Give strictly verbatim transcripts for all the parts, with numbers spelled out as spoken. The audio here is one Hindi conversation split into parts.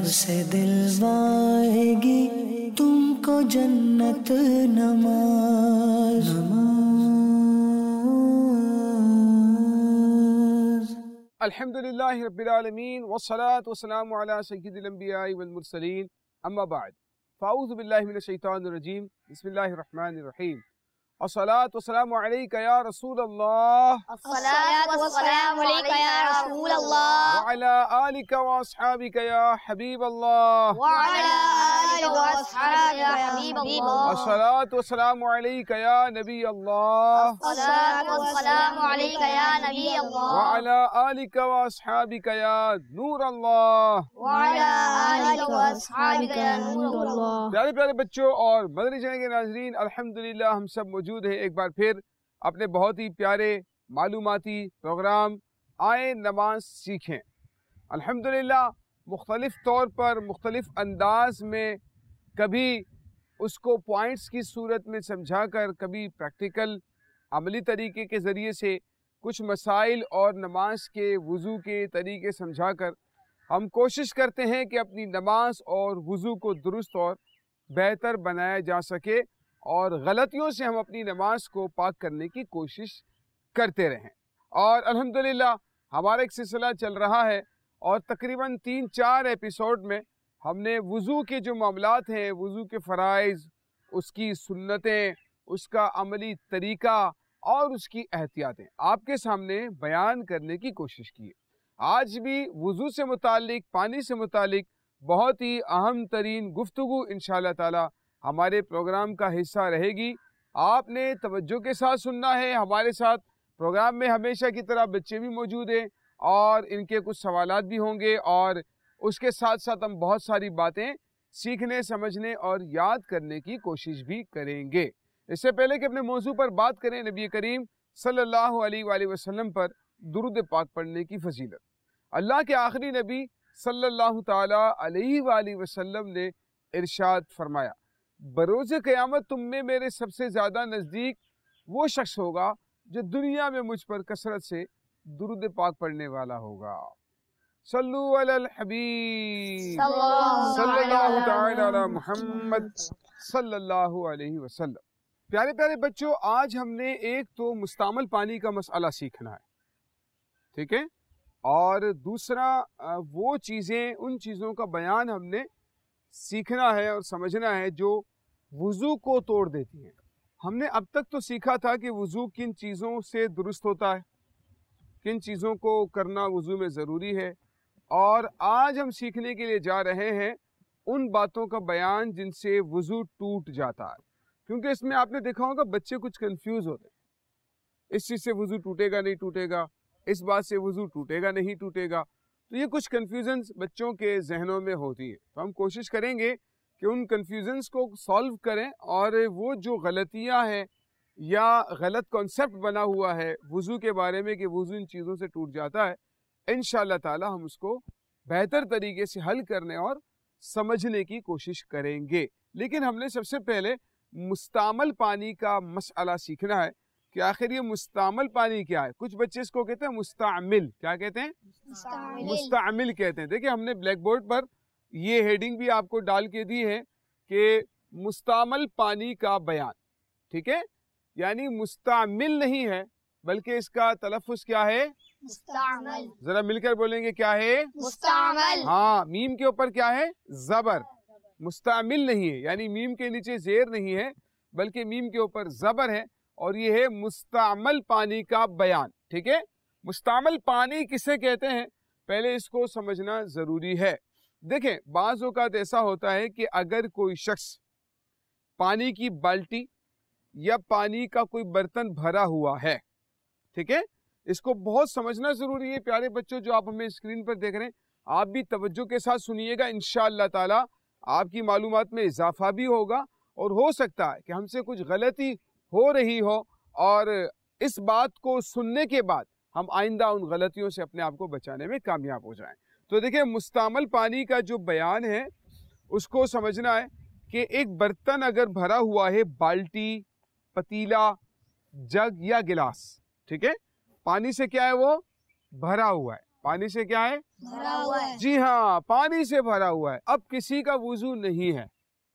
से दिलवाएगी तुमको जन्नत नमाज। अल्हम्दुलिल्लाहि रब्बिल आलमीन वस्सलातु वस्सलामु अला सय्यिदिल अंबियाइ वल मुरसलीन अम्मा बाद फ़अऊज़ु बिल्लाहि मिनश शैतानिर रजीम बिस्मिल्लाहिर रहमानिर रहीम। अस्सलातु वस्सलामु अलैका या रसूलल्लाह अस्सलातु वस्सलामु अलैका या रसूलल्लाह व अला आलिका व अस्हाबिका या हबीबल्लाह व अला आलिका व अस्हाबिका या हबीबल्लाह। अस्सलातु वस्सलामु अलैका या नबी अल्लाह अस्सलातु वस्सलामु अलैका या नबी अल्लाह व अला आलिका व अस्हाबिका या नूर अल्लाह व अला आलिका व अस्हाबिका या नूर अल्लाह। प्यारे प्यारे बच्चों और मदनी चैनल के नाज़रीन, अल्हम्दुलिल्लाह हम सब मौजूद हैं एक बार फिर अपने बहुत ही प्यारे मालूमाती प्रोग्राम आए नमाज सीखें। अल्हम्दुलिल्लाह मुख्तलिफ़ तौर पर मुख्तलिफ़ अंदाज में, कभी उसको पॉइंट्स की सूरत में समझा कर, कभी प्रैक्टिकल अमली तरीके के ज़रिए से कुछ मसाइल और नमाज के वज़ू के तरीके समझा कर हम कोशिश करते हैं कि अपनी नमाज और वज़ू को दुरुस्त और बेहतर बनाया जा सके और गलतियों से हम अपनी नमाज को पाक करने की कोशिश करते रहें। और अल्हम्दुलिल्लाह हमारा एक सिलसिला चल रहा है और तकरीबन तीन चार एपिसोड में हमने वज़ू के जो मामलात हैं, वज़ू के फ़राइज़, उसकी सुन्नतें, उसका अमली तरीका और उसकी एहतियातें आपके सामने बयान करने की कोशिश की है। आज भी वज़ू से मुतालिक, पानी से मुतालिक बहुत ही अहम तरीन गुफ्तगू इंशाअल्लाह ताला हमारे प्रोग्राम का हिस्सा रहेगी। आपने तवज्जो के साथ सुनना है। हमारे साथ प्रोग्राम में हमेशा की तरह बच्चे भी मौजूद हैं और इनके कुछ सवालात भी होंगे और उसके साथ साथ हम बहुत सारी बातें सीखने, समझने और याद करने की कोशिश भी करेंगे। इससे पहले कि अपने मौजू पर बात करें, नबी करीम सल्लल्लाहु अलैहि वसल्लम पर दुरूद पाक पढ़ने की फजीलत। अल्लाह के आखिरी नबी सल्लल्लाहु ताला अलैहि वसल्लम ने इरशाद फरमाया, बरोज़े क़यामत तुम में मेरे सबसे ज़्यादा नज़दीक वो शख्स होगा जो दुनिया में मुझ पर कसरत से दुरूद पाक पढ़ने वाला होगा। सल्लु अलल हबीब सल्लल्लाहु ताला अला मुहम्मद सल्लल्लाहु अलैहि वसल्लम। प्यारे प्यारे बच्चों, आज हमने एक तो मुस्तामल पानी का मसला सीखना है, ठीक है, और दूसरा वो चीज़ें, उन चीज़ों का बयान हमने सीखना है और समझना है जो वज़ू को तोड़ देती हैं। हमने अब तक तो सीखा था कि वज़ू किन चीज़ों से दुरुस्त होता है, किन चीज़ों को करना वज़ू में ज़रूरी है, और आज हम सीखने के लिए जा रहे हैं उन बातों का बयान जिनसे वज़ू टूट जाता है। क्योंकि इसमें आपने देखा होगा बच्चे कुछ कंफ्यूज होते हैं, इस चीज़ से वज़ू टूटेगा नहीं टूटेगा, इस बात से वज़ू टूटेगा नहीं टूटेगा, तो ये कुछ कन्फ्यूजन्स बच्चों के जहनों में होती है। तो हम कोशिश करेंगे कि उन कन्फ्यूजन्स को सॉल्व करें और वो जो गलतियां हैं या गलत कॉन्सेप्ट बना हुआ है वज़ू के बारे में कि वज़ू इन चीज़ों से टूट जाता है, इंशाअल्लाह ताला हम उसको बेहतर तरीके से हल करने और समझने की कोशिश करेंगे। लेकिन हमने सबसे पहले मुस्तामल पानी का मसला सीखना है कि आखिर ये मुस्तामल पानी क्या है। कुछ बच्चे इसको कहते हैं मुस्तामिल, क्या कहते हैं? मुस्तामिल कहते हैं। देखिए हमने ब्लैक बोर्ड पर ये हेडिंग भी आपको डाल के दी है कि मुस्तामल पानी का बयान, ठीक है, यानी मुस्तामिल नहीं है बल्कि इसका तलफ़्फ़ुज़ क्या है? मुस्तामिल। जरा मिलकर बोलेंगे, क्या है? मुस्तामिल। हाँ, मीम के ऊपर क्या है? ज़बर। मुस्तामिल नहीं है, यानी मीम के नीचे ज़ेर नहीं है बल्कि मीम के ऊपर ज़बर है, और ये है मुस्तामल पानी का बयान, ठीक है। मुस्तामल पानी किसे कहते हैं, पहले इसको समझना ज़रूरी है। देखें, बाज़ औक़ात ऐसा होता है कि अगर कोई शख्स पानी की बाल्टी या पानी का कोई बर्तन भरा हुआ है, ठीक है, इसको बहुत समझना ज़रूरी है। प्यारे बच्चों, जो आप हमें स्क्रीन पर देख रहे हैं, आप भी तवज्जो के साथ सुनिएगा। इंशाअल्लाह ताला आपकी मालूमात में इजाफा भी होगा और हो सकता है कि हमसे कुछ गलती हो रही हो और इस बात को सुनने के बाद हम आइंदा उन गलतियों से अपने आप को बचाने में कामयाब हो जाएं। तो देखिए, मुस्तामल पानी का जो बयान है उसको समझना है कि एक बर्तन अगर भरा हुआ है, बाल्टी, पतीला, जग या गिलास, ठीक है, पानी से क्या है वो भरा हुआ है, पानी से क्या है? भरा हुआ है। जी हाँ, पानी से भरा हुआ है। अब किसी का वुजू नहीं है,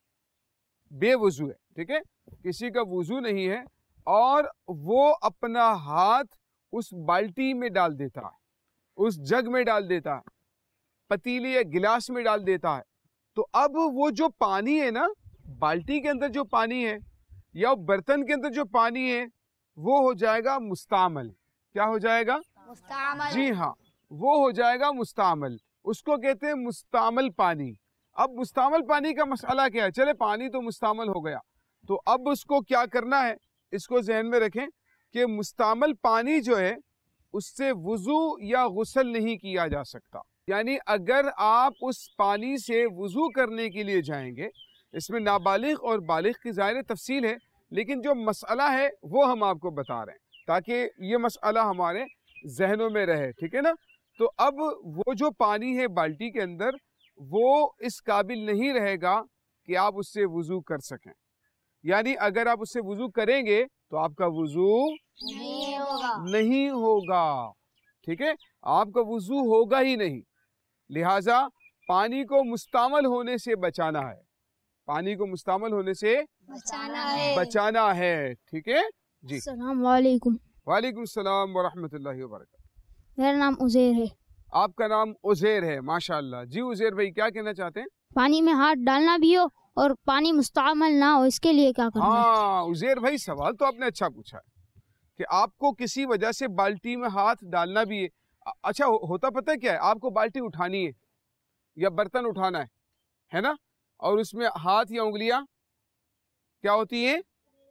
बेवुजू है, ठीक है, किसी का वुजू नहीं है और वो अपना हाथ उस बाल्टी में डाल देता है, उस जग में डाल देता है, पतीली या गिलास में डाल देता है, तो अब वो जो पानी है ना, बाल्टी के अंदर जो पानी है या बर्तन के अंदर जो पानी है, वो हो जाएगा मुस्तामल। क्या हो जाएगा? मुस्तामल। जी हाँ, वो हो जाएगा मुस्तामल। उसको कहते हैं मुस्तामल पानी। अब मुस्तामल पानी का मसला क्या है? चले पानी तो मुस्तामल हो गया, तो अब उसको क्या करना है, इसको जहन में रखें कि मुस्तामल पानी जो है उससे वुजू या गुस्ल नहीं किया जा सकता। यानी अगर आप उस पानी से वुजू करने के लिए जाएंगे, इसमें नाबालिग और बालिग की ज़ाहिर तफसील है, लेकिन जो मसला है वो हम आपको बता रहे हैं ताकि ये मसला हमारे जहनों में रहे, ठीक है ना। तो अब वो जो पानी है बाल्टी के अंदर, वो इस काबिल नहीं रहेगा कि आप उससे वुजू कर सकें। यानी अगर आप उससे वुजू करेंगे तो आपका वुजू नहीं होगा। नहीं होगा, ठीक है, आपका वुजू होगा ही नहीं। लिहाजा पानी को मुस्तामल होने से बचाना है, पानी को मुस्तामल होने से बचाना है। बचाना है, ठीक है जी। अस्सलाम वालेकुम। वालेकुम सलाम व रहमतुल्लाहि व बरकातहू। मेरा नाम उज़ैर है। आपका नाम उज़ैर है, माशाअल्लाह। जी उज़ैर भाई, क्या कहना चाहते हैं? पानी में हाथ डालना भी हो और पानी मुस्तामल ना हो, इसके लिए क्या करना है? हाँ उज़ैर भाई, सवाल तो आपने अच्छा पूछा है कि आपको किसी वजह से बाल्टी में हाथ डालना भी है। अच्छा हो, होता पता है क्या है, आपको बाल्टी उठानी है या बर्तन उठाना है, है ना, और उसमें हाथ या उंगलियां क्या होती हैं?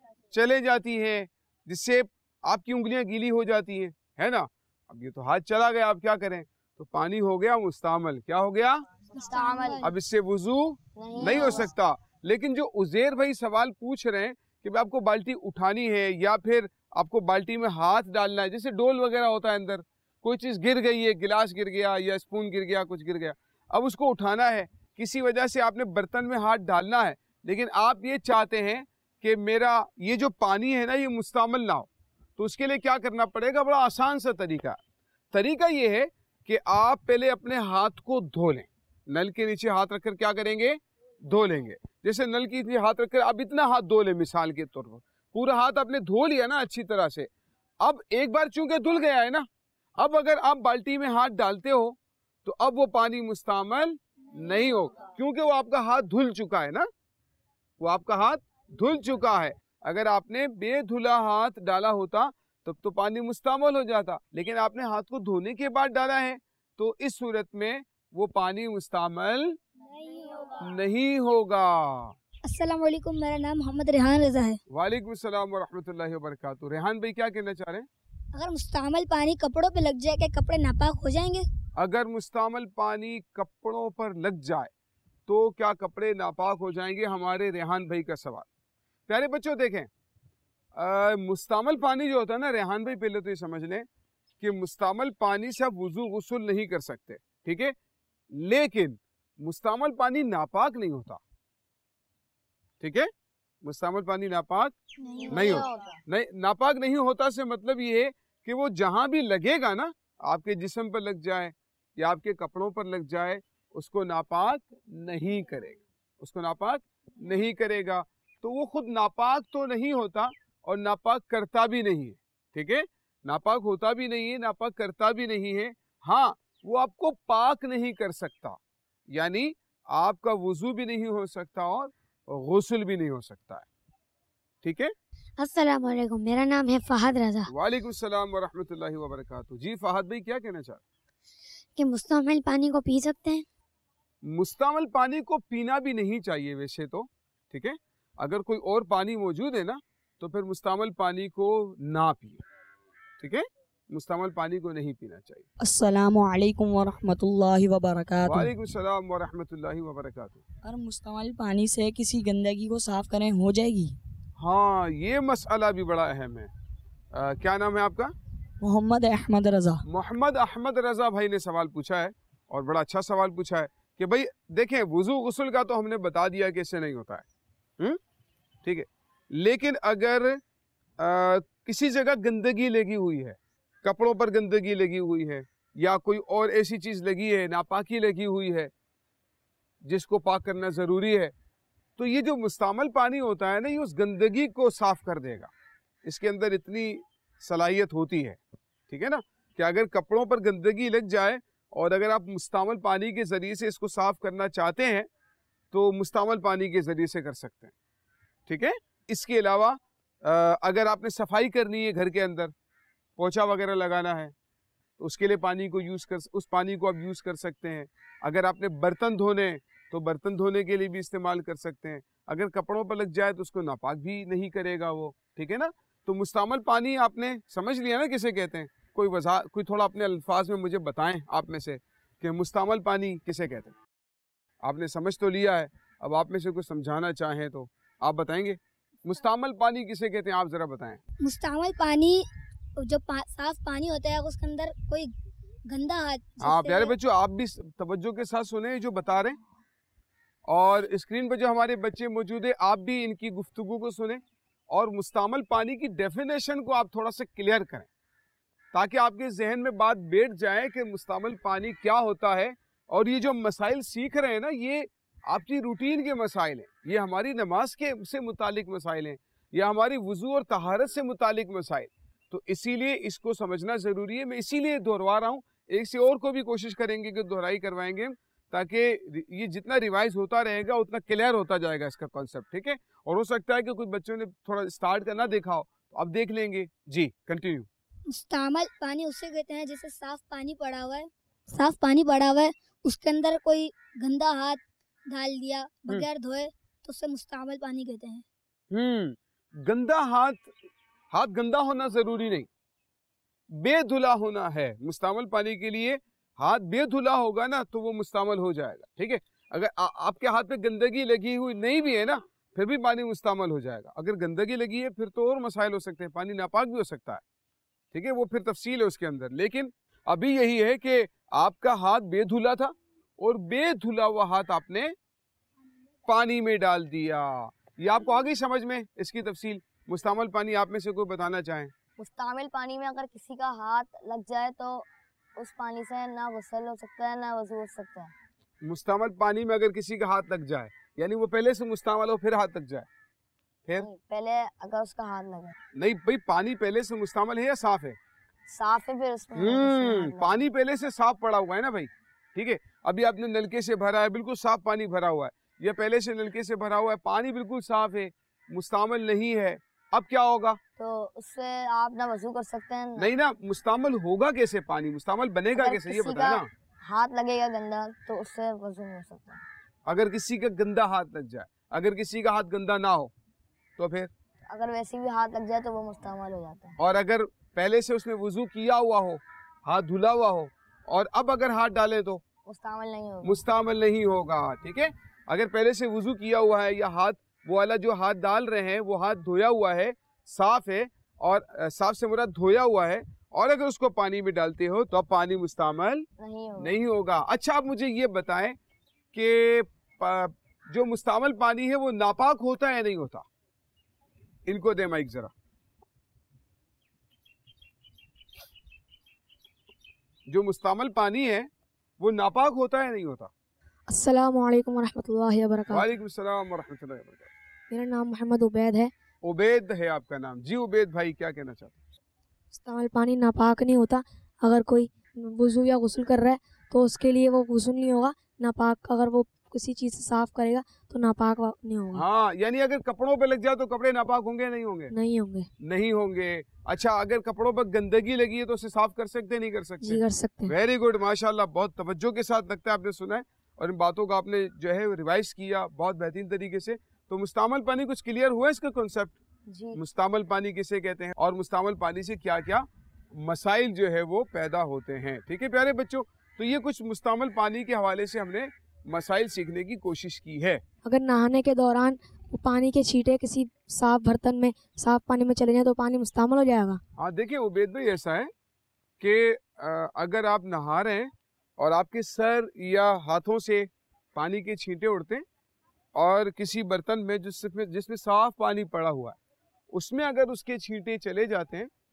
चले जाती हैं, जिससे आपकी उंगलियां गीली हो जाती हैं, है ना। अब ये तो हाथ चला गया, आप क्या करें? तो पानी हो गया मुस्तामल। क्या हो गया? मुस्तामल। अब इससे वुजू नहीं, नहीं हो सकता। लेकिन जो उज़ैर भाई सवाल पूछ रहे हैं कि भाई आपको बाल्टी उठानी है या फिर आपको बाल्टी में हाथ डालना है, जैसे डोल वगैरह होता है, अंदर कोई चीज़ गिर गई है, गिलास गिर गया या स्पून गिर गया, कुछ गिर गया, अब उसको उठाना है, किसी वजह से आपने बर्तन में हाथ डालना है, लेकिन आप ये चाहते हैं कि मेरा ये जो पानी है ना ये मुस्तामल ना हो, तो उसके लिए क्या करना पड़ेगा? बड़ा आसान सा तरीका तरीका ये है कि आप पहले अपने हाथ को धो लें। नल के नीचे हाथ रखकर क्या करेंगे? धो लेंगे। जैसे नल के नीचे हाथ रखकर आप इतना हाथ धो लें, मिसाल के तौर पर पूरा हाथ आपने धो लिया ना अच्छी तरह से। अब एक बार चूंकि धुल गया है ना, अब अगर आप बाल्टी में हाथ डालते हो तो अब वो पानी मुस्तामल नहीं होगा, क्योंकि वो आपका हाथ धुल चुका है ना, वो आपका हाथ धुल चुका है। अगर आपने बेधुला हाथ डाला होता तब तो पानी मुस्तामल हो जाता, लेकिन आपने हाथ को धोने के बाद डाला है, तो इस सूरत में वो पानी मुस्तामल नहीं होगा। नहीं होगा। अस्सलाम वालेकुम, मेरा नाम मोहम्मद रेहान रजा है। वालेकुम सलाम व रहमतुल्लाहि व बरकातहू। रेहान भाई क्या कहना चाह रहे हैं? अगर मुस्तामल पानी कपड़ों पे लग जाए, क्या कपड़े नापाक हो जाएंगे? अगर मुस्तामल पानी कपड़ों पर लग जाए तो क्या कपड़े नापाक हो जाएंगे? हमारे रेहान भाई का सवाल। प्यारे बच्चों देखें, आ, मुस्तामल पानी जो होता है ना, रेहान भाई पहले तो ये समझ लें कि मुस्तामल पानी से आप वुजू गुस्ल नहीं कर सकते, ठीक है, लेकिन मुस्तामल पानी नापाक नहीं होता, ठीक है, मुस्तामल पानी नापाक नहीं, नहीं होता। नहीं, नापाक नहीं होता से मतलब ये है कि वो जहां भी लगेगा ना, आपके जिस्म पर लग जाए या आपके कपड़ों पर लग जाए, उसको नापाक नहीं करेगा, उसको नापाक नहीं करेगा। तो वो खुद नापाक तो नहीं होता और नापाक करता भी नहीं है, ठीक है, नापाक होता भी नहीं है, नापाक करता भी नहीं है। हाँ, वो आपको पाक नहीं कर सकता, यानी आपका वुजू भी नहीं हो सकता और गुस्ल भी नहीं हो सकता है, ठीक है। अस्सलाम वालेकुम, मेरा नाम है फहद रजा। वालेकुम सलाम व रहमतुल्लाहि व बरकातहू। जी फहद भाई क्या कहना चाह रहे हैं? कि मुस्तामल पानी को पी सकते हैं? मुस्तामल पानी को पीना भी नहीं चाहिए वैसे तो, ठीक है, अगर कोई और पानी मौजूद है ना तो फिर मुस्तामल पानी को ना पिए, ठीक है, मुस्तामल पानी को नहीं पीना चाहिए। अस्सलामु अलैकुम व रहमतुल्लाहि व बरकातहू। वालेकुम सलाम व रहमतुल्लाहि व बरकातहू। अगर मुस्तमल पानी से किसी गंदगी को साफ करें हो जाएगी? हाँ, ये मसला भी बड़ा अहम है। आ, क्या नाम है आपका? मोहम्मद अहमद रजा। मोहम्मद अहमद रजा भाई ने सवाल पूछा है और बड़ा अच्छा सवाल पूछा है कि भाई देखें, वुजू गुस्ल का तो हमने बता दिया कि इससे नहीं होता है, हम्म, ठीक है, लेकिन अगर आ, किसी जगह गंदगी लगी हुई है, कपड़ों पर गंदगी लगी हुई है या कोई और ऐसी चीज़ लगी है, नापाकी लगी हुई है जिसको पाक करना ज़रूरी है, तो ये जो मुस्तामल पानी होता है ना, ये उस गंदगी को साफ़ कर देगा। इसके अंदर इतनी सलाहियत होती है, ठीक है ना, कि अगर कपड़ों पर गंदगी लग जाए और अगर आप मुस्तामल पानी के ज़रिए से इसको साफ़ करना चाहते हैं तो मुस्तामल पानी के ज़रिए से कर सकते हैं, ठीक है। इसके अलावा अगर आपने सफाई करनी है, घर के अंदर पोछा वगैरह लगाना है, तो उसके लिए पानी को यूज़ कर उस पानी को आप यूज़ कर सकते हैं। अगर आपने बर्तन धोने तो बर्तन धोने के लिए भी इस्तेमाल कर सकते हैं। अगर कपड़ों पर लग जाए तो उसको नापाक भी नहीं करेगा वो, ठीक है ना। तो मुस्तामल पानी आपने समझ लिया ना किसे कहते हैं। कोई वजह कोई थोड़ा अपने अल्फाज में मुझे बताएं आप में से कि मुस्तामल पानी किसे कहते हैं। आपने समझ तो लिया है, अब आप में से कुछ समझाना चाहें तो आप बताएंगे मुस्तामल पानी किसे कहते हैं, आप ज़रा बताएं। मुस्तामल पानी जो पा, साफ पानी होता है उसके अंदर कोई गंदा हाथ। हाँ प्यारे बच्चों, आप भी तवज्जो के साथ सुने जो बता रहे हैं, और स्क्रीन पर जो हमारे बच्चे मौजूद है आप भी इनकी गुफ्तगू को सुने और मुस्तामल पानी की डेफिनेशन को आप थोड़ा सा क्लियर करें ताकि आपके जहन में बात बैठ जाए कि मुस्तामल पानी क्या होता है। और ये जो मसाइल सीख रहे हैं ना, ये आपकी रूटीन के मसाइल हैं, ये हमारी नमाज के से मुतालिक मसाइल हैं, या हमारी वुज़ू और तहारत से मुतालिक मसाइल। तो इसीलिए इसको समझना ज़रूरी है। मैं इसीलिए दोहरा रहा हूँ, एक से और को भी कोशिश करेंगे कि दोहराई करवाएंगे ताकि ये जितना रिवाइज होता रहेगा उतना क्लियर होता जाएगा इसका कॉन्सेप्ट, ठीक है। और हो सकता है कि कुछ बच्चों ने थोड़ा स्टार्ट करना देखा हो तो अब देख लेंगे। जी कंटिन्यू। मुस्तामल पानी उसे कहते हैं जिसे साफ पानी पड़ा हुआ है, साफ पानी पड़ा हुआ है उसके अंदर कोई गंदा हाथ डाल दिया बगैर धोए तो उसे मुस्तामल पानी कहते हैं। हम्म गंदा हाथ, हाथ गंदा होना जरूरी नहीं, बेधुला होना है मुस्तामल पानी के लिए। हाथ बेधुला होगा ना तो वो मुस्तामल हो जाएगा, ठीक है। अगर आ, आपके हाथ पे गंदगी लगी हुई नहीं भी है ना फिर भी पानी मुस्तामल हो जाएगा। अगर गंदगी लगी है फिर तो और मसाइल हो सकते हैं, पानी नापाक भी हो सकता है, ठीक है, वो फिर तफसील है उसके अंदर। लेकिन अभी यही है कि आपका हाथ बेधुला था और बेधुला हुआ हाथ आपने पानी में डाल दिया। ये आपको आ गई समझ में इसकी तफसील। मुस्तामल पानी आप में से कोई बताना चाहें। मुस्तामिल पानी में अगर किसी का हाथ लग जाए तो उस पानी से ना गुस्ल हो सकता है ना वजू हो सकता है। मुस्तामल पानी में अगर किसी का हाथ लग जाए यानी वो पहले से मुस्तामल हो फिर हाथ लग जाए, फिर पहले अगर उसका हाथ लगे नहीं भाई, पानी पहले से मुस्तामल है या साफ है? साफ है, फिर उसमें हम्म पानी पहले से साफ पड़ा हुआ है ना भाई, ठीक है। अभी आपने नलके से भरा है, बिल्कुल साफ पानी भरा हुआ है, या पहले से नलके से भरा हुआ है, पानी बिल्कुल साफ है, मुस्तामल नहीं है, अब क्या होगा? तो उससे आप ना वजू कर सकते हैं ना। नहीं ना, मुस्तामल होगा कैसे पानी, मुस्तामल बनेगा कैसे ये बताना। हाथ लगेगा गंदा तो उससे वजू नहीं हो सकता। अगर किसी का गंदा हाथ लग जाए, अगर किसी का हाथ गंदा ना हो तो फिर अगर वैसे भी हाथ लग जाए तो वो मुस्तामल हो जाता है। और अगर पहले से उसने वजू किया हुआ हो, हाथ धुला हुआ हो और अब अगर हाथ डाले तो मुस्तामल नहीं होगा, मुस्तामल नहीं होगा, ठीक है। अगर पहले से वजू किया हुआ है या हाथ वो वाला जो हाथ डाल रहे हैं वो हाथ धोया हुआ है, साफ है, और साफ से मुराद धोया हुआ है, और अगर उसको पानी में डालते हो तो अब पानी मुस्तामल नहीं होगा। नहीं होगा। अच्छा आप मुझे ये बताएं कि जो मुस्तामल पानी है वो नापाक होता है या नहीं होता? इनको दे माइक जरा। जो मुस्तामल पानी है वो नापाक होता है या नहीं होता? अस्सलामु अलैकुम वरहमतुल्लाहि वबरकातुहू। वालेकुम सलाम वरहमतुल्लाहि वबरकातुहू। मेरा नाम मोहम्मद उबैद है। उबैद है आपका नाम? जी उबैद भाई, क्या कहना चाहते हैं? मुस्तामल पानी नापाक नहीं होता। अगर कोई वुज़ू या गुस्ल कर रहा है तो उसके लिए वो गुस्ल नहीं होगा नापाक। अगर वो किसी चीज़ से साफ करेगा तो नापाक नहीं होगा। हाँ, यानी अगर कपड़ों पे लग जाए तो कपड़े नापाक होंगे नहीं होंगे? नहीं होंगे। नहीं होंगे। अच्छा, अगर कपड़ों पर गंदगी लगी है तो उसे साफ कर सकते नहीं कर सकते? जी कर सकते हैं। वेरी गुड, माशाल्लाह, बहुत तवज्जो के साथ लगता है आपने सुना है और इन बातों को आपने जो है रिवाइज किया बहुत बेहतरीन तरीके से। तो मुस्तामल पानी कुछ क्लियर हुआ इसका कॉन्सेप्ट? जी। मुस्तामल पानी किसे कहते हैं और मुस्तामल पानी से क्या क्या मसाइल जो है वो पैदा होते हैं, ठीक है प्यारे बच्चों। तो ये कुछ मुस्तामल पानी के हवाले से हमने मसाइल सीखने की कोशिश की है। अगर नहाने के दौरान पानी के छींटे किसी साफ बर्तन में, साफ पानी में चले जाए तो पानी मुस्तामल हो जाएगा? हाँ देखिए उबैद भाई, ऐसा है कि अगर आप नहा रहे हैं और आपके सर या हाथों से पानी के छींटे उड़ते हैं और किसी बर्तन में जिसमें जिसमें साफ पानी पड़ा हुआ है उसमें अगर उसके छींटे चले जाते हैं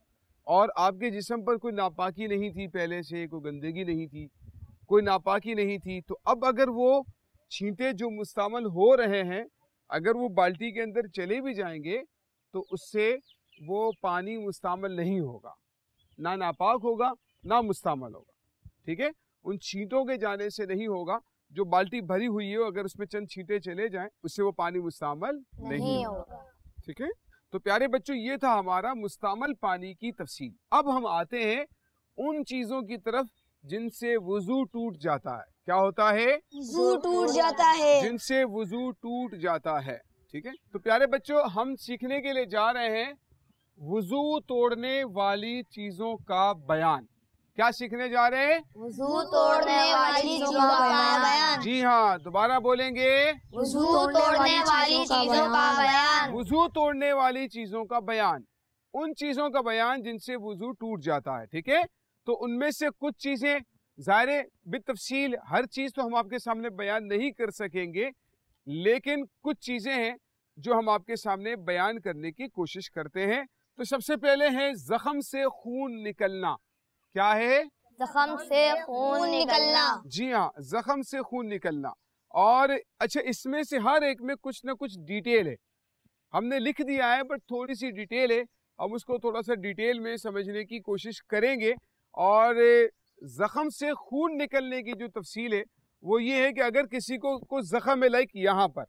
और आपके जिस्म पर कोई नापाकी नहीं थी, पहले से कोई गंदगी नहीं थी, कोई नापाकी नहीं थी, तो अब अगर वो छींटे जो मुस्तअमल हो रहे हैं अगर वो बाल्टी के अंदर चले भी जाएंगे तो उससे वो पानी मुस्तअमल नहीं होगा, ना नापाक होगा ना मुस्तअमल होगा। ठीक है, उन छींटों के जाने से नहीं होगा। जो बाल्टी भरी हुई है अगर उसमें चंद छींटे चले जाएं उससे वो पानी मुस्तअमल नहीं, नहीं होगा। ठीक है, तो प्यारे बच्चों ये था हमारा मुस्तअमल पानी की तफसील। अब हम आते हैं उन चीजों की तरफ जिनसे वुजू टूट जाता है। क्या होता है? वुजू टूट जाता है। जिनसे वुजू टूट जाता है। ठीक है, तो प्यारे बच्चों हम सीखने के लिए जा रहे हैं वुजू तोड़ने वाली चीजों का बयान। क्या सीखने जा रहे हैं? वुजू तोड़ने वाली चीजों का बयान। जी हाँ, दोबारा बोलेंगे, वुजू तोड़ने वाली चीजों का बयान। वुजू तोड़ने वाली चीजों का बयान, उन चीजों का बयान जिनसे वुजू टूट जाता है। ठीक है, तो उनमें से कुछ चीजें ज़ाहिर बितफसील हर चीज तो हम आपके सामने बयान नहीं कर सकेंगे, लेकिन कुछ चीजें हैं जो हम आपके सामने बयान करने की कोशिश करते हैं। तो सबसे पहले है जख्म से खून निकलना। क्या है? जख्म से खून निकलना। जी हाँ, जख्म से खून निकलना। और अच्छा, इसमें से हर एक में कुछ ना कुछ डिटेल है, हमने लिख दिया है बट थोड़ी सी डिटेल है, हम उसको थोड़ा सा डिटेल में समझने की कोशिश करेंगे। और जख्म से खून निकलने की जो तफसील है वो ये है कि अगर किसी को को जख्म है लाइक यहाँ पर,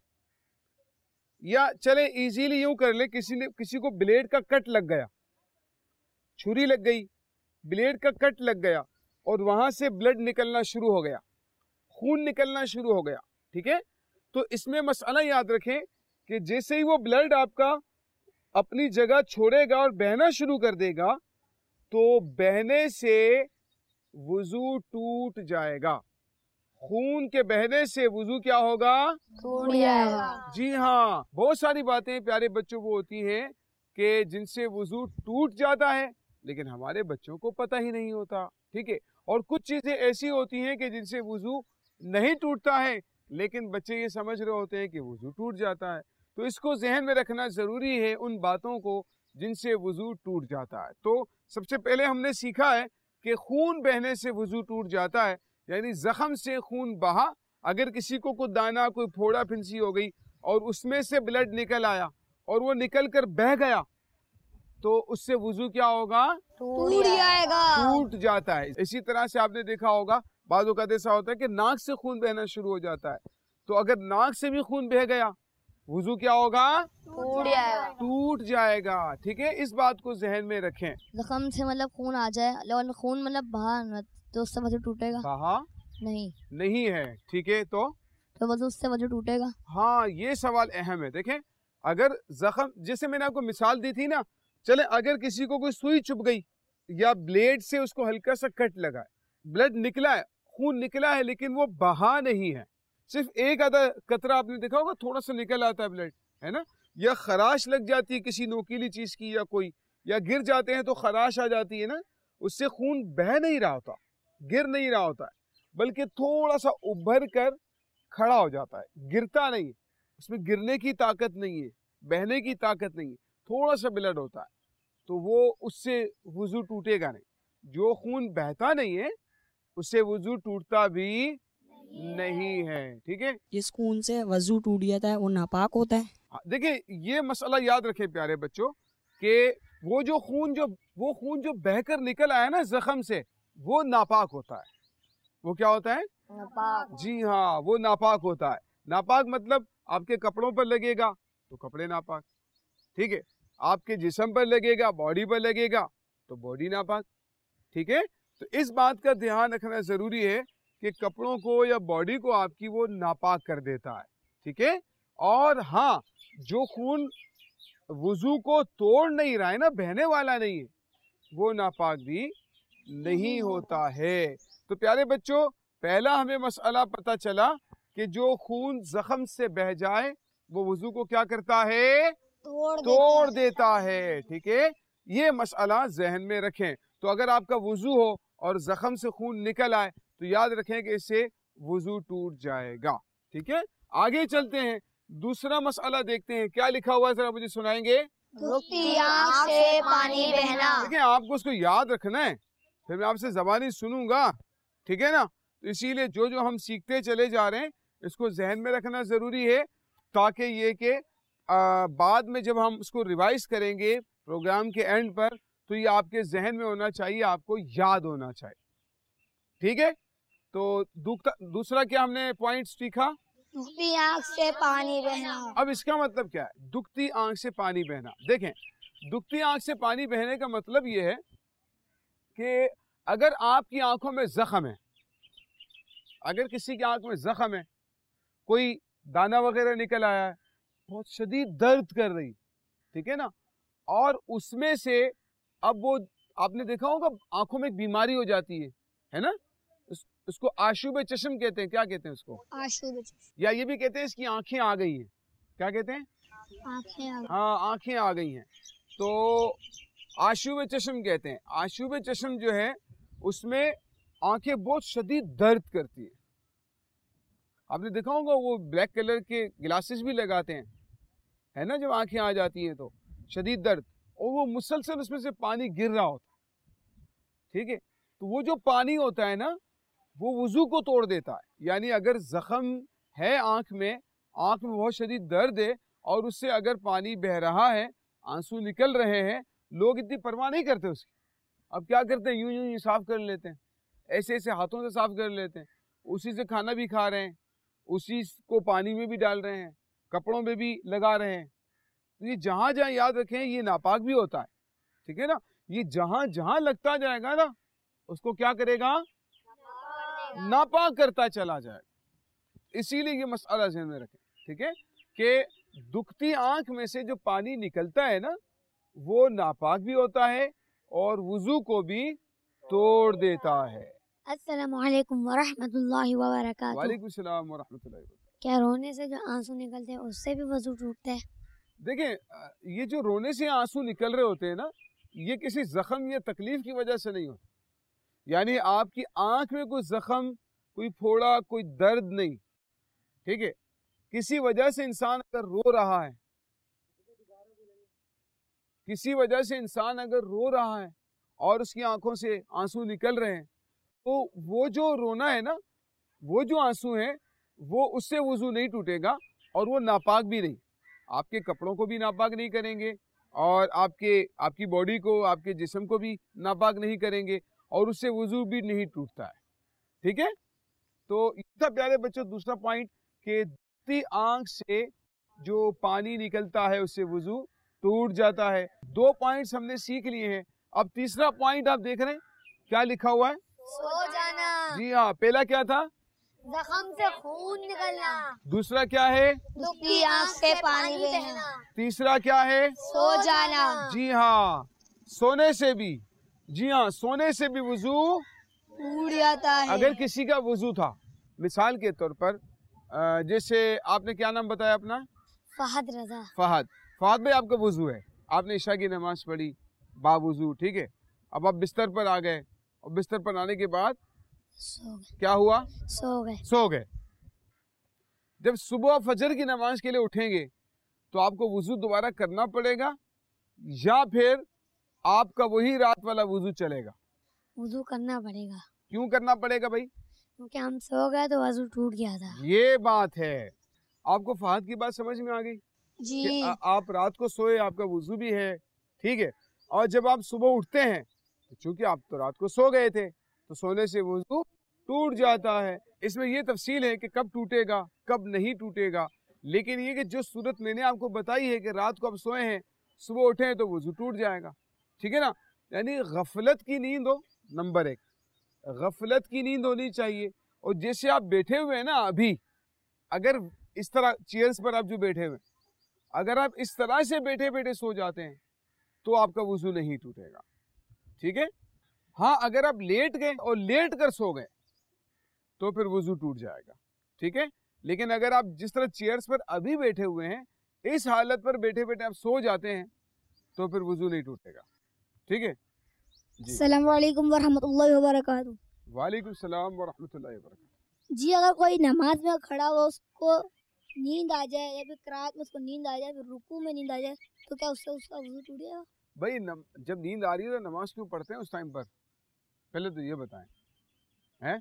या चले इजीली यूं कर ले, किसी ने किसी को ब्लेड का कट लग गया, छुरी लग गई, ब्लेड का कट लग गया और वहां से ब्लड निकलना शुरू हो गया, खून निकलना शुरू हो गया। ठीक है, तो इसमें मसला याद रखें कि जैसे ही वो ब्लड आपका अपनी जगह छोड़ेगा और बहना शुरू कर देगा तो बहने से वुजू टूट जाएगा। खून के बहने से वुजू क्या होगा? टूट जाएगा। जी हाँ, बहुत सारी बातें प्यारे बच्चों को होती हैं कि जिनसे वुजू टूट जाता है लेकिन हमारे बच्चों को पता ही नहीं होता। ठीक है, और कुछ चीजें ऐसी होती हैं कि जिनसे वुजू नहीं टूटता है लेकिन बच्चे ये समझ रहे होते हैं कि वुजू टूट जाता है। तो इसको जहन में रखना जरूरी है, उन बातों को जिनसे वुजू टूट जाता है। तो सबसे पहले हमने सीखा है कि खून बहने से वुजू टूट जाता है, यानी जख्म से खून बहा। अगर किसी को कोई दाना, कोई फोड़ा फिंसी हो गई और उसमें से ब्लड निकल आया और वो निकल कर बह गया तो उससे वुजू क्या होगा? टूट जाएगा, टूट जाता है। इसी तरह से आपने देखा होगा बाज़ औक़ात ऐसा होता है कि नाक से खून बहना शुरू हो जाता है, तो अगर नाक से भी खून बह गया वुजू क्या होगा? टूट जाएगा, टूट जाएगा। ठीक है, इस बात को जहन में रखें। जख्म से मतलब खून आ जाए लेकिन खून मतलब बहा न तो उससे वजू टूटेगा? बहा नहीं नहीं है। ठीक है, तो तो वजू उससे वजू टूटेगा? हाँ, ये सवाल अहम है। देखें, अगर जख्म, जैसे मैंने आपको मिसाल दी थी ना, चले अगर किसी को कोई सुई चुभ गई या ब्लेड से उसको हल्का सा कट लगा है, ब्लड निकला है, खून निकला है लेकिन वो बहा नहीं है, सिर्फ एक आधा कतरा आपने देखा होगा थोड़ा सा निकल आता है ब्लड, है ना, या खराश लग जाती है किसी नोकीली चीज की, या कोई, या गिर जाते हैं तो खराश आ जाती है ना, उससे खून बह नहीं रहा होता, गिर नहीं रहा होता है, बल्कि थोड़ा सा उभर कर खड़ा हो जाता है, गिरता नहीं है, उसमें गिरने की ताकत नहीं है, बहने की ताकत नहीं है, थोड़ा सा ब्लड होता है, तो वो उससे वुजू टूटेगा नहीं। जो खून बहता नहीं है उससे वुजू टूटता भी नहीं है। ठीक है, जिस खून से वजू टूट जाता है वो नापाक होता है। देखिए ये मसला याद रखें प्यारे बच्चों कि वो जो खून जो वो खून जो बहकर निकल आया ना जख्म से, वो नापाक होता है। वो क्या होता है? नापाक। जी हाँ, वो नापाक होता है। नापाक मतलब आपके कपड़ों पर लगेगा तो कपड़े नापाक, ठीक है, आपके जिस्म पर लगेगा, बॉडी पर लगेगा तो बॉडी नापाक। ठीक है, तो इस बात का ध्यान रखना जरूरी है कि कपड़ों को या बॉडी को आपकी वो नापाक कर देता है। ठीक है, और हाँ, जो खून वुजू को तोड़ नहीं रहा है ना, बहने वाला नहीं है, वो नापाक भी नहीं होता है। तो प्यारे बच्चों, पहला हमें मसला पता चला कि जो खून जख्म से बह जाए वो वुजू को क्या करता है? तोड़, तोड़ देता है। ठीक है, ये मसला जहन में रखें। तो अगर आपका वुजू हो और जख्म से खून निकल आए तो याद रखें कि इससे वुजू टूट जाएगा। ठीक है, आगे चलते हैं, दूसरा मसला देखते हैं क्या लिखा हुआ है, जरा मुझे सुनाएंगे। दुखती आँख से पानी बहना। देखिए आपको उसको याद रखना है, फिर मैं आपसे ज़बानी सुनूंगा, ठीक है ना। तो इसीलिए जो जो हम सीखते चले जा रहे हैं इसको जहन में रखना ज़रूरी है, ताकि ये कि बाद में जब हम उसको रिवाइज करेंगे प्रोग्राम के एंड पर तो ये आपके जहन में होना चाहिए, आपको याद होना चाहिए, ठीक है। तो दूसरा क्या हमने पॉइंट सीखा? दुखती आँख से पानी बहना। अब इसका मतलब क्या है, दुखती आँख से पानी बहना? देखें, दुखती आँख से पानी बहने का मतलब ये है कि अगर आपकी आंखों में जख्म है, अगर किसी की आंख में जख्म है, कोई दाना वगैरह निकल आया है, बहुत शदीद दर्द कर रही, ठीक है ना, और उसमें से अब वो आपने देखा होगा आंखों में एक बीमारी हो जाती है, है ना, उस, उसको आशूब चश्म कहते हैं। क्या कहते हैं उसको? आशूब चश्म। या ये भी कहते हैं इसकी आंखें आ गई हैं। क्या कहते हैं? आंखें आ गई। हाँ, आंखें आ गई हैं, तो आशूब चश्म कहते हैं। आशूब चश्म जो है उसमें आंखें बहुत शदीद दर्द करती है। आपने देखा होगा वो ब्लैक कलर के ग्लासेस भी लगाते हैं, है ना, जब आंखें आ जाती हैं तो शदीद दर्द, और वो मुसलसल उसमें से पानी गिर रहा होता है, ठीक है। तो वो जो पानी होता है ना वो वुजू को तोड़ देता है। यानी अगर जख्म है आंख में, आंख में बहुत शदीद दर्द है और उससे अगर पानी बह रहा है, आंसू निकल रहे हैं, लोग इतनी परवाह नहीं करते उसकी। अब क्या करते हैं, यूं यूं यूं साफ कर लेते हैं, ऐसे ऐसे हाथों से साफ कर लेते हैं, उसी से खाना भी खा रहे हैं, उसी को पानी में भी डाल रहे हैं, कपड़ों में भी लगा रहे हैं। तो ये जहां जहां, याद रखें, ये नापाक भी होता है, ठीक है ना। ये जहां जहां लगता जाएगा ना उसको क्या करेगा, नापाक करता चला जाएगा। इसीलिए ये मसला ज़हन में रखें, ठीक है, कि दुखती आंख में से जो पानी निकलता है ना वो नापाक भी होता है और वुजू को भी तोड़ देता है। अस्सलामु अलैकुम वरहमतुल्लाहि वबरकातुहू। वालेकुम सलाम वरहमतुल्लाहि वबरकातुहू। क्या रोने से जो आंसू निकलते हैं उससे भी वजू टूटता है? देखें, ये जो रोने से आंसू निकल रहे होते हैं ना, ये किसी जख्म या तकलीफ की वजह से नहीं होता। यानी आपकी आंख में कोई जख्म, कोई फोड़ा, कोई दर्द नहीं, ठीक है। किसी वजह से इंसान अगर रो रहा है, किसी वजह से इंसान अगर रो रहा है और उसकी आंखों से आंसू निकल रहे हैं, तो वो जो रोना है ना, वो जो आंसू हैं, वो उससे वुजू नहीं टूटेगा और वो नापाक भी नहीं, आपके कपड़ों को भी नापाक नहीं करेंगे और आपके आपकी बॉडी को, आपके जिस्म को भी नापाक नहीं करेंगे और उससे वुजू भी नहीं टूटता है, ठीक है। तो इतना प्यारे बच्चों, दूसरा पॉइंट कि दुखती आंख से जो पानी निकलता है उससे वुजू टूट जाता है। दो पॉइंट्स हमने सीख लिए हैं। अब तीसरा पॉइंट आप देख रहे हैं क्या लिखा हुआ है? सो जाना। जी हाँ, पहला क्या था? जख्म से खून निकलना। दूसरा क्या है? दुखती आंख से पानी बहना। तीसरा क्या है? सो जाना। जी हाँ, सोने से भी, जी हाँ, सोने से भी वुजू टूट जाता है। अगर किसी का वुजू था, मिसाल के तौर पर जैसे आपने क्या नाम बताया अपना? फहद रजा। फहद फहद भाई, आपका वुजू है, आपने ईशा की नमाज पढ़ी बावुजू, ठीक है। अब आप बिस्तर पर आ गए और बिस्तर पर आने के बाद सो गए। क्या हुआ? सो गए। सो गए। जब सुबह फजर की नमाज के लिए उठेंगे तो आपको वुजू दोबारा करना पड़ेगा या फिर आपका वही रात वाला वुजू चलेगा? वुजू करना पड़ेगा। क्यों करना पड़ेगा भाई? क्योंकि हम सो गए तो वजू टूट गया था। ये बात है। आपको फहद की बात समझ में आ गई जी। कि आ, आप रात को सोए, आपका वुजू भी है, ठीक है, और जब आप सुबह उठते हैं तो चूंकि आप तो रात को सो गए थे तो सोने से वुजू टूट जाता है। इसमें ये तफसील है कि कब टूटेगा कब नहीं टूटेगा, लेकिन ये कि जो सूरत मैंने आपको बताई है कि रात को आप सोए हैं, सुबह उठे हैं तो वुजू टूट जाएगा, ठीक है ना। यानी गफलत की नींद हो, नंबर एक, गफलत की नींद होनी चाहिए। और जैसे आप बैठे हुए हैं ना अभी, अगर इस तरह चेयर्स पर आप जो बैठे हुए, अगर आप इस तरह से बैठे बैठे सो जाते हैं तो आपका वुजू नहीं टूटेगा, ठीक है। हाँ, अगर आप लेट गए और लेट कर सो गए तो फिर वुजू टूट जाएगा, ठीक है। लेकिन अगर आप जिस तरह चेयर्स पर अभी बैठे हुए हैं, इस हालत पर बैठे बैठे आप सो जाते हैं तो फिर वुजू नहीं टूटेगा, ठीक है। अस्सलामु अलैकुम वरहमतुल्लाहि वबरकातुहू। वालेकुम सलाम वरहमतुल्लाहि वबरकातुहू। जी, अगर कोई नमाज में खड़ा हो, उसको नींद आ जाए या फिर किरात में उसको नींद आ जाए, फिर रुकू में नींद आ जाए, तो क्या उससे उसका वजू टूट जाएगा? भाई नम, जब नींद आ रही है तो नमाज क्यों पढ़ते हैं उस टाइम पर? पहले तो ये बताएं, हैं?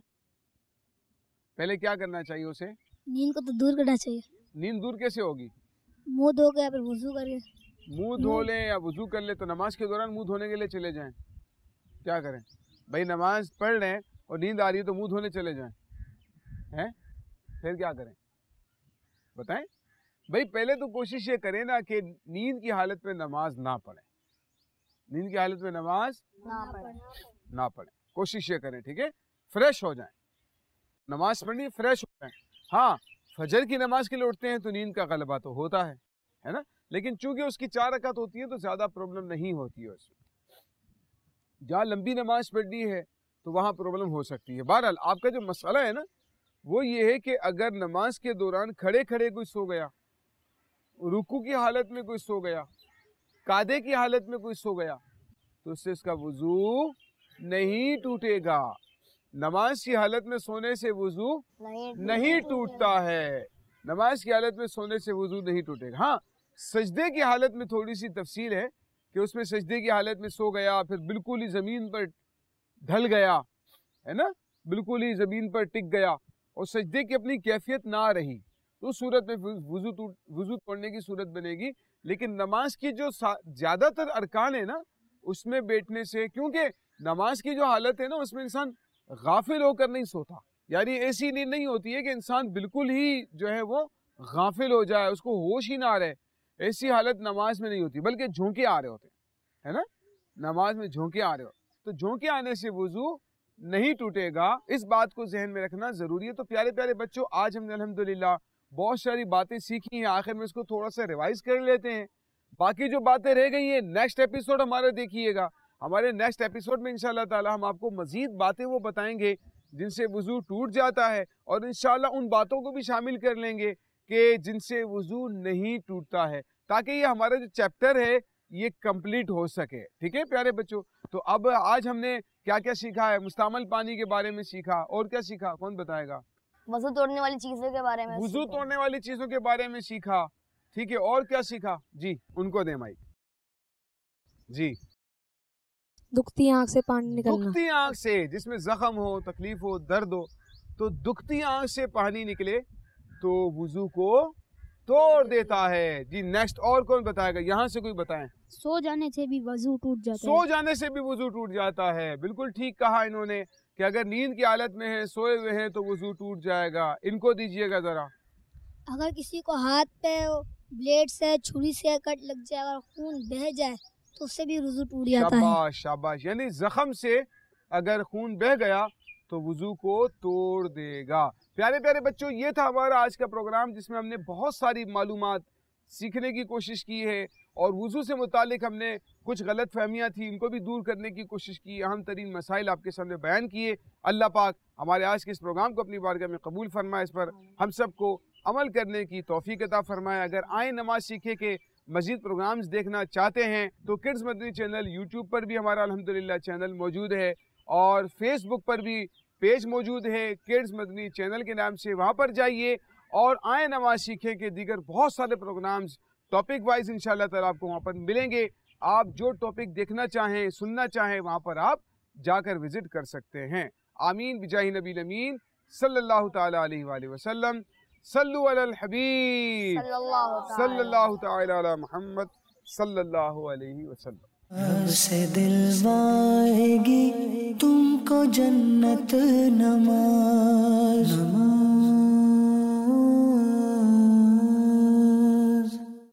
पहले क्या करना चाहिए उसे? नींद को तो दूर करना चाहिए। नींद दूर कैसे होगी? मुंह धो के या फिर वजू करके। मुंह धो लें या वजू कर ले, तो नमाज के दौरान मुंह धोने के लिए चले जाएं, क्या करें? भाई नमाज पढ़ लें और नींद आ रही है तो मुंह धोने चले जाएं, हैं? फिर क्या करें बताएं? भाई पहले तो कोशिश ये करें ना कि नींद की हालत में नमाज ना पढ़ें, नींद की हालत में नमाज ना पढ़े। ना पढ़ें, कोशिश ये करें, ठीक है? फ्रेश हो जाएं, नमाज पढ़नी फ्रेश हो जाएं। हाँ, फजर की नमाज के लिए उठते हैं तो नींद का गलबा तो होता है, है ना? लेकिन चूंकि उसकी चार रकात होती है तो ज्यादा प्रॉब्लम नहीं होती है उसमें। जहाँ लंबी नमाज पढ़नी है तो वहाँ प्रॉब्लम हो सकती है। बहरहाल आपका जो मसला है ना वो ये है कि अगर नमाज के दौरान खड़े खड़े कोई सो गया, रुकू की हालत में कोई सो गया, कादे की हालत में कोई सो गया, तो उससे इसका वजू नहीं टूटेगा। नमाज की हालत में सोने से वजू नहीं नहीं टूटता है, नमाज की हालत में सोने से वजू नहीं टूटेगा। हाँ, सजदे की हालत में थोड़ी सी तफसील है कि उसमें सजदे की हालत में सो गया, फिर बिल्कुल ही ज़मीन पर ढल गया, है ना, बिल्कुल ही ज़मीन पर टिक गया और सजदे की अपनी कैफियत ना रही, तो उस सूरत में वजू टूट वजू तोड़ने की सूरत बनेगी। लेकिन नमाज की जो ज़्यादातर अरकान है ना उसमें बैठने से, क्योंकि नमाज की जो हालत है ना उसमें इंसान गाफिल होकर नहीं सोता, यानी ऐसी नींद नहीं होती है कि इंसान बिल्कुल ही जो है वो गाफिल हो जाए, उसको होश ही ना रहे, ऐसी हालत नमाज में नहीं होती, बल्कि झोंके आ रहे होते हैं, है ना? नमाज में झोंके आ रहे हो तो झोंके आने से वजू नहीं टूटेगा, इस बात को जहन में रखना जरूरी है। तो प्यारे प्यारे बच्चों, आज हमने अल्हम्दुलिल्लाह बहुत सारी बातें सीखी हैं, आखिर में इसको थोड़ा सा रिवाइज कर लेते हैं। बाकी जो बातें रह गई हैं नेक्स्ट एपिसोड हमारा देखिएगा, हमारे नेक्स्ट एपिसोड में इंशाल्लाह ताला हम आपको मजीद बातें वो बताएंगे जिनसे वजू टूट जाता है, और इंशाल्लाह उन बातों को भी शामिल कर लेंगे कि जिनसे वजू नहीं टूटता है, ताकि ये हमारा जो चैप्टर है ये कंप्लीट हो सके। ठीक है प्यारे बच्चों, तो अब आज हमने क्या क्या सीखा है? मुस्तामल पानी के बारे में सीखा, और क्या सीखा, कौन बताएगा? वजू तोड़ने वाली चीजों के बारे में वजू सीखा। तोड़ने वाली चीजों के बारे में सीखा, ठीक है, और क्या सीखा जी? उनको दे माइक जी। दुखती आंख से पानी निकलना। दुखती आंख से, जिसमें जख्म हो, तकलीफ हो, दर्द हो, तो दुखती आंख से पानी निकले तो वजू को तोड़ देता है जी। नेक्स्ट और कौन बताएगा? यहाँ से कोई बताएं। सो जाने से भी वजू टूट जाता सो है। जाने से भी वजू टूट जाता है, बिल्कुल ठीक कहा इन्होंने कि अगर नींद की हालत में है, सोए हुए हैं, तो वजू टूट जाएगा। इनको दीजिएगा जरा। अगर किसी को हाथ पे ब्लेड से, छुरी से कट लग जाए, अगर खून बह जाए तो उससे भी वजू टूट जाता है। शाबाश शाबाश, यानी जख्म से अगर खून बह गया तो वजू को तोड़ देगा। प्यारे प्यारे बच्चों, ये था हमारा आज का प्रोग्राम, जिसमें हमने बहुत सारी मालूमात सीखने की कोशिश की है, और वजू से मुतालिक हमने कुछ गलत फहमियाँ थी, इनको भी दूर करने की कोशिश की, अहम तरीन मसाइल आपके सामने बयान किए। अल्लाह पाक हमारे आज के इस प्रोग्राम को अपनी बारगाह में कबूल फरमाए, इस पर हम सबको अमल करने की तौफीक अता फरमाए। अगर आए नमाज सीखे के मजीद प्रोग्राम्स देखना चाहते हैं तो किड्स मदनी चैनल यूट्यूब पर भी हमारा अल्हम्दुलिल्लाह चैनल मौजूद है, और फेसबुक पर भी पेज मौजूद है किड्स मदनी चैनल के नाम से, वहाँ पर जाइए और आए नमाज सीखें के दीगर बहुत सारे प्रोग्राम्स टॉपिक वाइज इंशाल्लाह ताला आपको वहाँ पर मिलेंगे। आप जो टॉपिक देखना चाहें, सुनना चाहें, वहाँ पर आप जाकर विजिट कर सकते हैं। आमीन बिजाही नबी अमीन सल्लल्लाहु ताला अलैहि वसल्लम। सल्लु अलल हबीब सल्लल्लाहु ताला अला मुहम्मद सल्लल्लाहु अलैहि वसल्लम। से दिलवाएगी तुमको जन्नत नमाज।